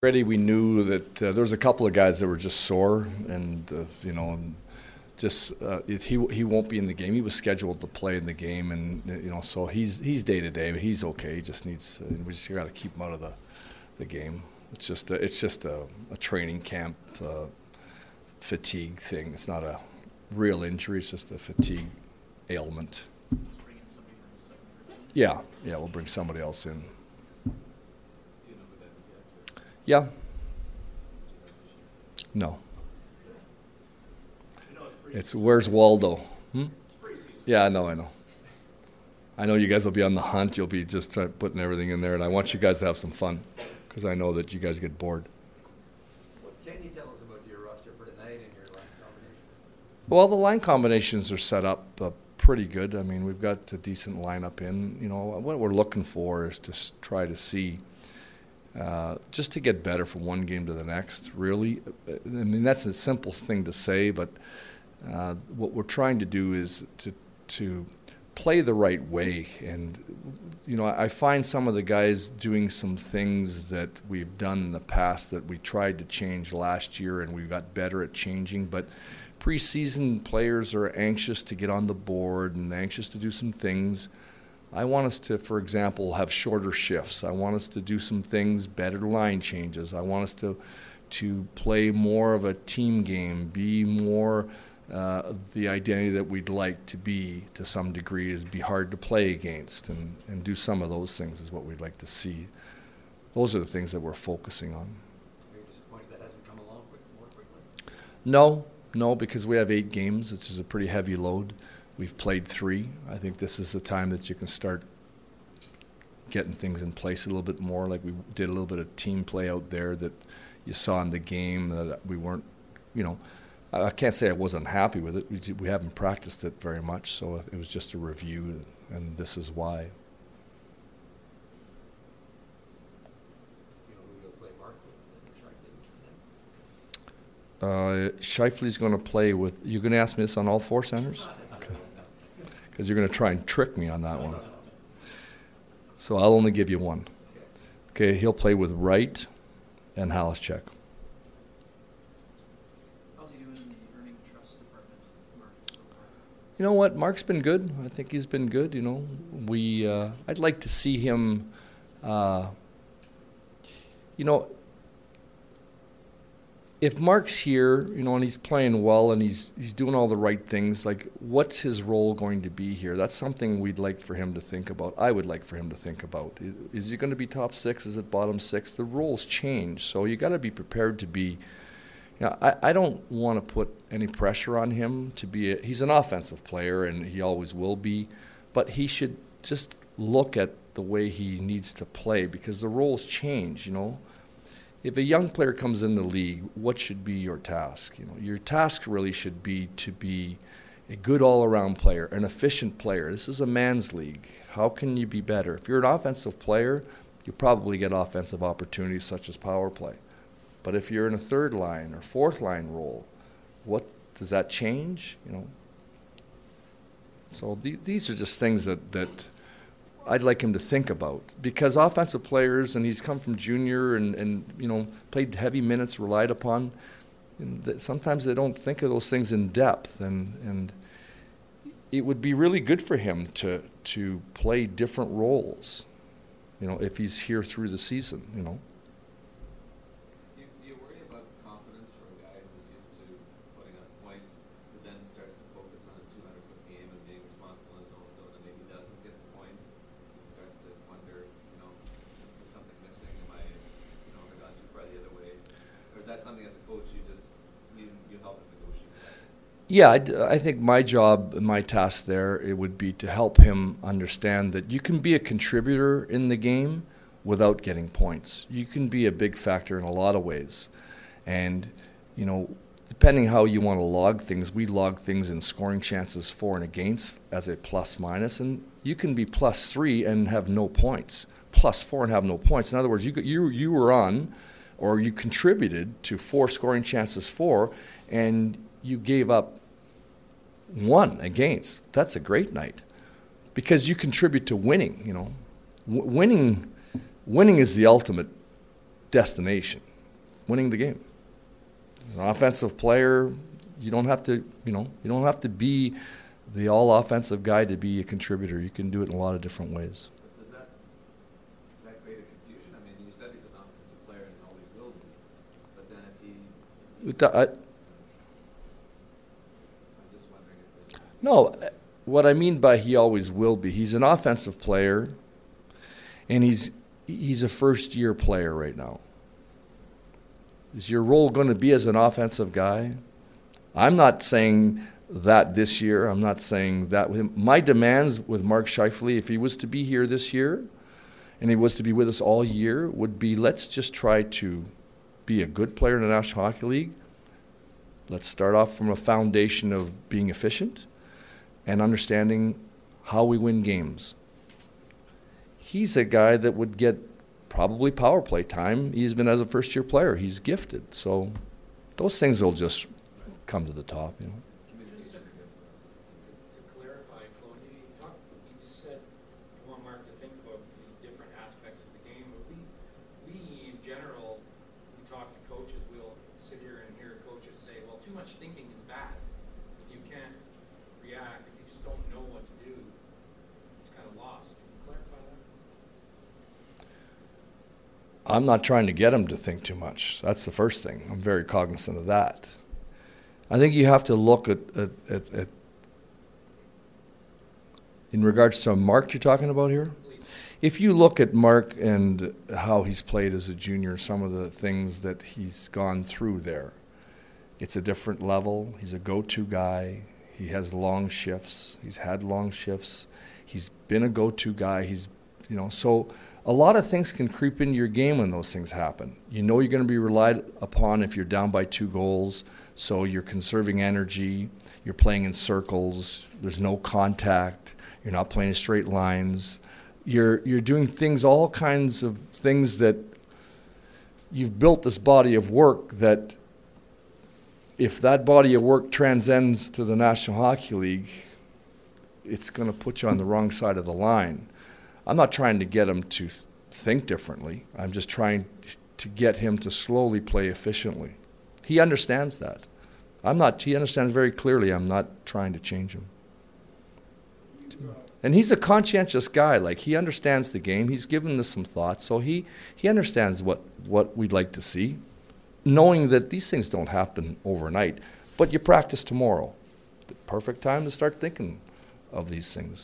Already we knew that there was a couple of guys that were just sore, and he won't be in the game. He was scheduled to play in the game, and so he's day to day. He's okay. He just needs we just got to keep him out of the game. It's just a training camp fatigue thing. It's not a real injury. It's just a fatigue ailment. Just bring in somebody from the second group. Yeah, we'll bring somebody else in. Do you know who that is yet? Yeah. No. It's where's Waldo? It's preseason. Yeah, I know. I know you guys will be on the hunt. You'll be just putting everything in there, and I want you guys to have some fun because I know that you guys get bored. What can you tell us about your roster for tonight and your line combinations? Well, the line combinations are set up pretty good. I mean, we've got a decent lineup in. What we're looking for is to try to see just to get better from one game to the next, really. I mean, that's a simple thing to say, but what we're trying to do is to play the right way. And, I find some of the guys doing some things that we've done in the past that we tried to change last year, and we got better at changing. But preseason players are anxious to get on the board and anxious to do some things. I want us to, for example, have shorter shifts. I want us to do some things, better line changes. I want us to play more of a team game, be more the identity that we'd like to be to some degree, is be hard to play against, and do some of those things is what we'd like to see. Those are the things that we're focusing on. Are you disappointed that hasn't come along more quickly? No, because we have 8 games, which is a pretty heavy load. We've played 3. I think this is the time that you can start getting things in place a little bit more. Like we did a little bit of team play out there that you saw in the game that we weren't, I can't say I wasn't happy with it. We haven't practiced it very much, so it was just a review, and this is why. You know who you'll play Mark with and Shifley tonight? Shifley's going to play with. You're going to ask me this on all 4 centers? Because you're going to try and trick me on that one. So I'll only give you one. Okay, he'll play with Wright and Halischek. How's he doing in the earning trust department, Mark, so far? You know what? Mark's been good. I think he's been good. I'd like to see him. If Mark's here, and he's playing well and he's doing all the right things, like what's his role going to be here? That's something we'd like for him to think about. I would like for him to think about. Is he going to be top 6? Is it bottom 6? The roles change, so you got to be prepared to be. I don't want to put any pressure on him to be. He's an offensive player, and he always will be, but he should just look at the way he needs to play because the roles change. If a young player comes in the league, what should be your task? Your task really should be to be a good all-around player, an efficient player. This is a man's league. How can you be better? If you're an offensive player, you probably get offensive opportunities such as power play. But if you're in a third line or fourth line role, what does that change? So these are just things that I'd like him to think about, because offensive players, and he's come from junior and played heavy minutes, relied upon, and sometimes they don't think of those things in depth, and it would be really good for him to play different roles, if he's here through the season, Do you worry about confidence for a guy who's used to putting up points, who then starts to focus on a 200-foot game and being responsible in his own zone, and maybe doesn't get the points, and starts to wonder, is something missing? Am I, have I gone too far the other way? Or is that something as a coach you help him negotiate that? Yeah, I think my job, my task there, it would be to help him understand that you can be a contributor in the game without getting points. You can be a big factor in a lot of ways. And, depending how you want to log things, we log things in scoring chances for and against as a plus-minus, and you can be +3 and have no points, +4 and have no points. In other words, you were on, or you contributed to 4 scoring chances for, and you gave up 1 against. That's a great night because you contribute to winning. Winning is the ultimate destination. winning the game. As an offensive player, you don't have to be the all offensive guy to be a contributor. You can do it in a lot of different ways. But does that create a confusion? I mean, you said he's an offensive player and always will be, but then I'm just wondering if there's No, what I mean by he always will be, he's an offensive player, and he's a first-year player right now. Is your role going to be as an offensive guy? I'm not saying that this year. I'm not saying that with him. My demands with Mark Scheifele, if he was to be here this year and he was to be with us all year, would be let's just try to be a good player in the National Hockey League. Let's start off from a foundation of being efficient and understanding how we win games. He's a guy that would get probably power play time, even as a first-year player. He's gifted. So those things will just come to the top, you know. Just to clarify, Claude, you just said you want Mark to think about these different aspects of the game, but we in general, we talk to coaches, we'll sit here and hear coaches say, well, too much thinking is bad. If you can't react, if you just don't know what to do, it's kind of lost. Can you clarify that? I'm not trying to get him to think too much. That's the first thing. I'm very cognizant of that. I think you have to look at in regards to Mark you're talking about here. Please. If you look at Mark and how he's played as a junior, some of the things that he's gone through there, it's a different level. He's a go-to guy. He has long shifts. He's had long shifts. He's been a go-to guy. So a lot of things can creep into your game when those things happen. You know you're going to be relied upon if you're down by 2 goals, so you're conserving energy. You're playing in circles. There's no contact. You're not playing straight lines. You're doing things, all kinds of things that you've built this body of work that if that body of work transcends to the National Hockey League, it's going to put you on the wrong side of the line. I'm not trying to get him to think differently. I'm just trying to get him to slowly play efficiently. He understands that. He understands very clearly I'm not trying to change him. And he's a conscientious guy. Like, he understands the game. He's given us some thoughts. So he understands what we'd like to see, knowing that these things don't happen overnight. But you practice tomorrow. The perfect time to start thinking of these things.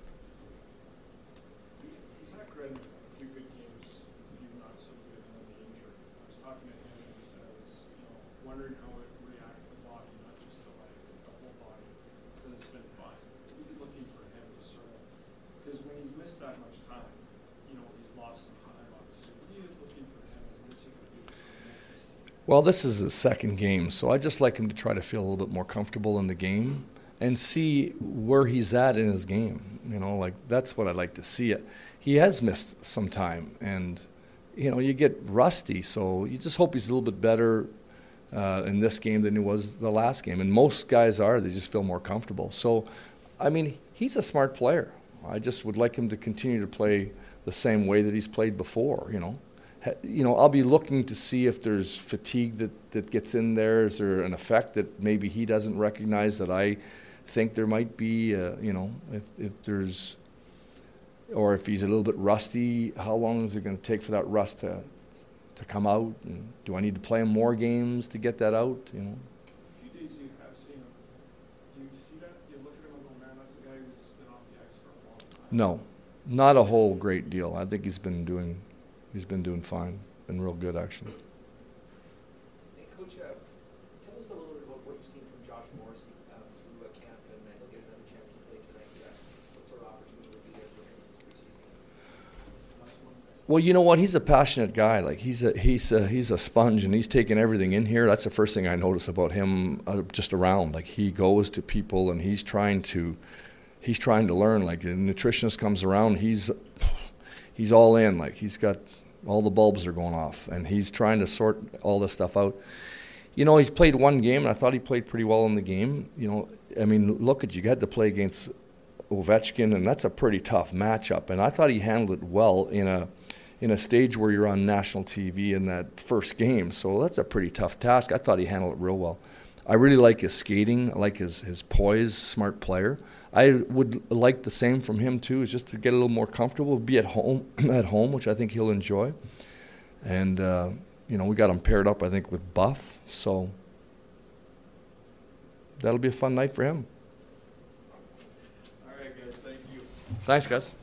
Zach Redden, a few good games, a few not so good, and then the injury. I was talking to him and he said, wondering how it reacted to the body, not just the leg, but the whole body. He said it's been fine. He's looking for him to sort of, because when he's missed that much time, he's lost some time, obviously. What are you looking for him? What's he going to do to sort of make this team? Well, this is his second game, so I just like him to try to feel a little bit more comfortable in the game and see where he's at in his game. That's what I'd like to see. He has missed some time, and you get rusty, so you just hope he's a little bit better in this game than he was the last game. And most guys they just feel more comfortable. So, he's a smart player. I just would like him to continue to play the same way that he's played before, I'll be looking to see if there's fatigue that gets in there. Is there an effect that maybe he doesn't recognize that I think there might be, if there's, or if he's a little bit rusty, how long is it going to take for that rust to come out? And do I need to play him more games to get that out? A few days you have seen him. Do you see that? You look at him and go, man, that's a guy who's been off the ice for a long time. No, not a whole great deal. I think he's been doing fine. Been real good, actually. Hey, Coach, tell us a little bit about what you've seen from Josh Morrissey through camp, and he'll get another chance to play tonight. What sort of opportunity will be there for him this preseason? Last one. Well, you know what? He's a passionate guy. Like, he's a sponge, and he's taking everything in here. That's the first thing I notice about him. Just around, like, he goes to people and he's trying to learn. Like, a nutritionist comes around, he's all in. Like, he's got all the bulbs are going off, and he's trying to sort all this stuff out. He's played one game, and I thought he played pretty well in the game. Look at you had to play against Ovechkin, and that's a pretty tough matchup. And I thought he handled it well in in a stage where you're on national TV in that first game. So that's a pretty tough task. I thought he handled it real well. I really like his skating. I like his poise, smart player. I would like the same from him too, is just to get a little more comfortable, be at home, which I think he'll enjoy. And, we got him paired up, I think, with Buff. So that'll be a fun night for him. All right, guys, thank you. Thanks, guys.